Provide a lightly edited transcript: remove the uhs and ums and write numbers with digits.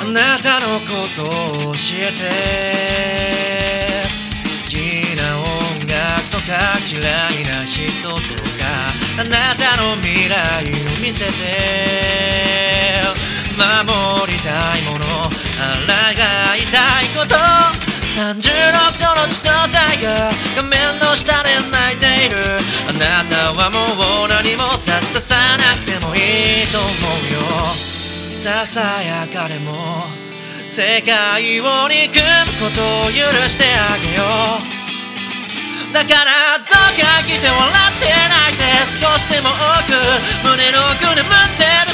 あなたのことを教えて、好きな音楽とか嫌いな人とか、あなたの未来を見せて、守りたいもの、抗いたいこと、36度の地とタイが画面の下で泣いている。あなたはもう何も差し出さなくてもいいと思うよ。ささやかでも世界を憎むことを許してあげよう。だからどうか来て笑ってないで、少しでも多く胸の奥眠ってる